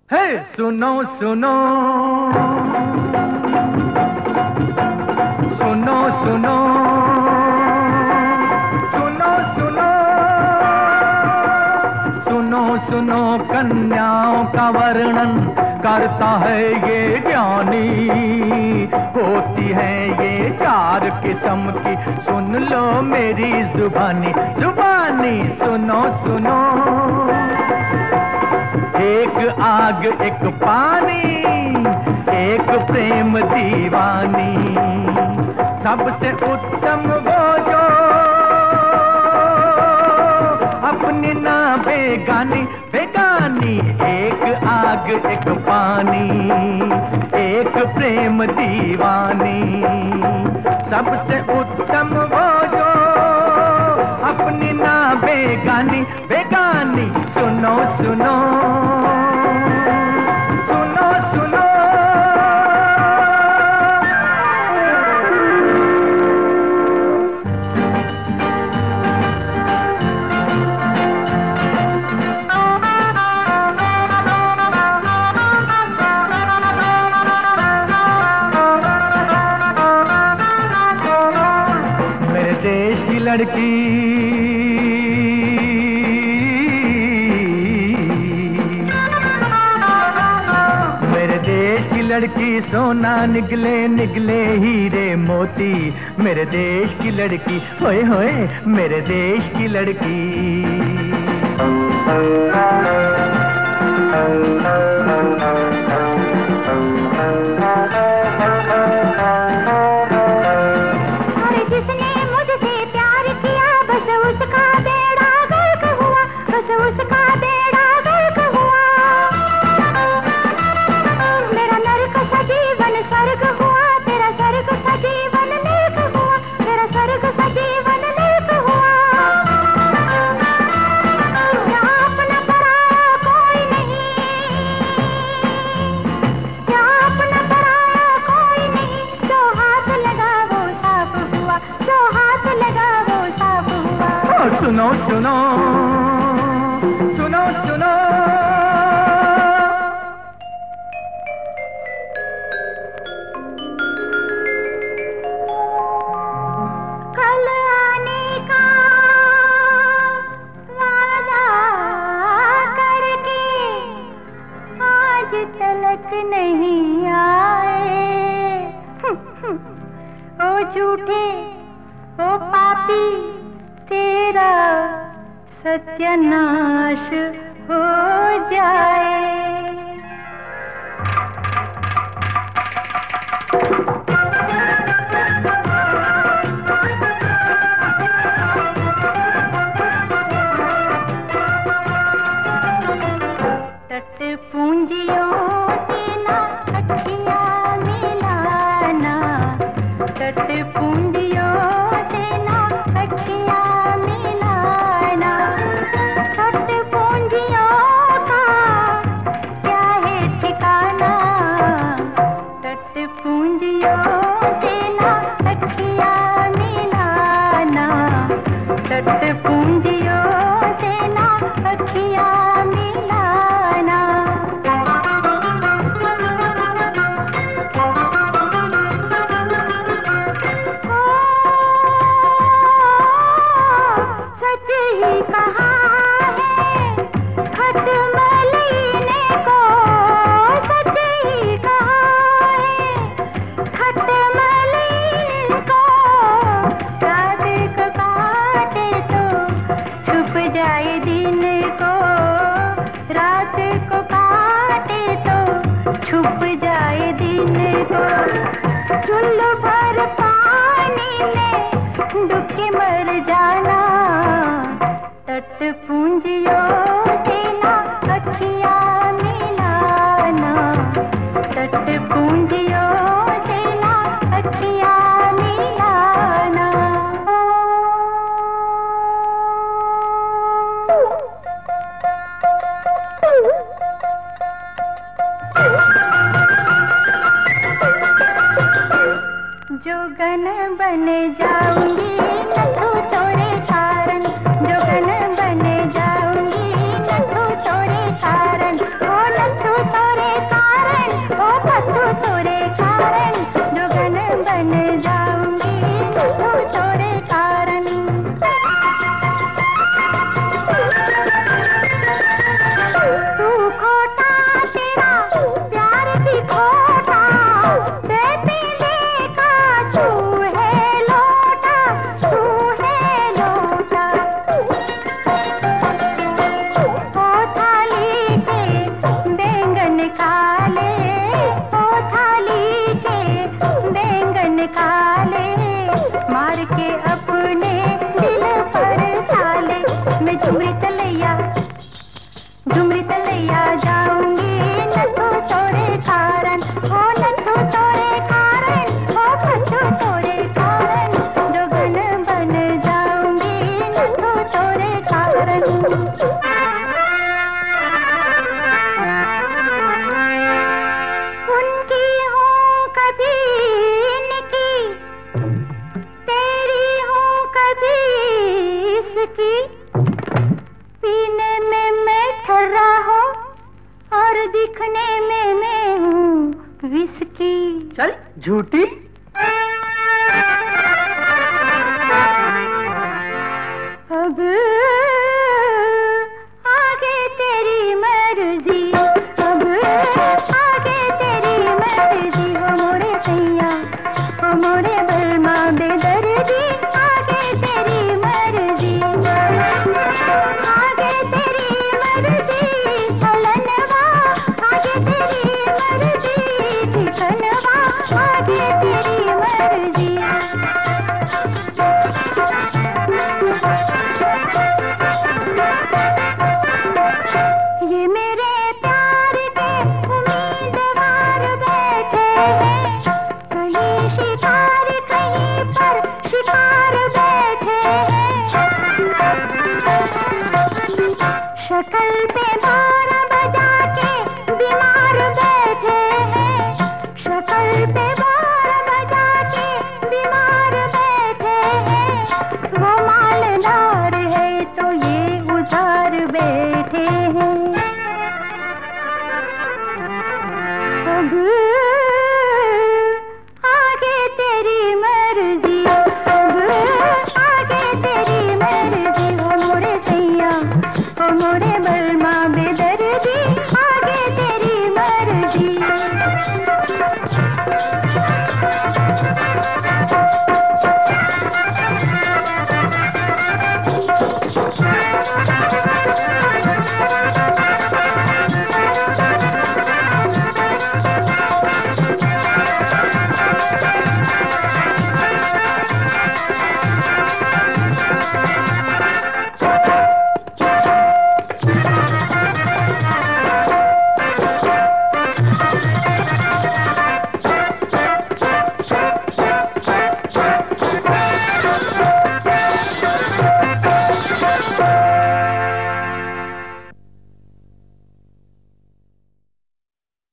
हे सुनो सुनो सुनो सुनो सुनो सुनो सुनो सुनो कन्याओं का वर्णन करता है ये ज्ञानी। होती है ये 4 किस्म की, सुन लो मेरी जुबानी जुबानी। सुनो सुनो, एक आग एक पानी, एक प्रेम दीवानी। सबसे उत्तम वो जो अपनी ना बेगानी बेगानी। एक आग एक पानी, एक प्रेम दीवानी। सबसे उत्तम वो जो अपनी ना बेगानी बेगानी। सुनो सुनो सुनो सुनो। मेरे देश की लड़की, लड़की सोना निकले निकले हीरे मोती। मेरे देश की लड़की, होए होए मेरे देश की लड़की। अरे जिसने मुझसे प्यार किया बस उसका बेड़ा गर्क हुआ, बस उसका बेड़ा गर्क हुआ। मेरा नरक सा जीवन स्वर्ग हुआ, तेरा स्वर्ग सा जीवन नरक हुआ, तेरा स्वर्ग सा जीवन नरक हुआ। यहाँ अपना पराया कोई नहीं, यहाँ अपना पराया कोई नहीं। जो हाथ लगा वो साफ हुआ, जो हाथ लगा वो साफ हुआ। सुनो सुनो सुनो सुनो। कल आने का वादा करके आज तलक नहीं आए। ओ झूठे ओ पापी, तेरा सत्यानाश हो जाए। तट पूंजियों से ना अखियां मिलाना, तट पूंजियों से ना अखियां मिलाना। तट पूंजियों का क्या है ठिकाना, तट पूंजियों से ना अखियां मिलाना। तट पूंजियों से ना अखियां मिलाना। सच ही कहा है खटमलीने को, सच ही कहा है खटमलीन को। रात को काटे तो छुप जाए दिन को, रात को काटे तो छुप जाए दिन को। चुल्लू भर पानी में डूब के मर जाना। तट पूंजियों से ना अखियां मिलाना, तट पूंजियों से ना अखियां मिलाना। जोगन बन जाऊंगी नथु तोड़े कारण, जोगन बन जाऊंगी नथु तोड़े कारण। ओ नथु विस्की। चल झूठी। अब आगे तेरी मर्जी, अब आगे तेरी मर्जी। हो मोरे सैया, हो मोरे बलमा बेदर्दी, आगे तेरी मर्जी, आगे तेरी मर्जी। चलनवा आगे तेरी मर्जी, ठिठनवा आगे तेरी मर्जी। ये मेरे प्यार के उम्मीदवार बैठे हैं, कहीं शिकार कहीं पर शिकार बैठे हैं। शक्ल पे बार बजा के बीमार बैठे हैं, शक्ल पे बार बजा के बीमार बैठे हैं। वो मालदार है तो ये उधार बैठे हैं। अब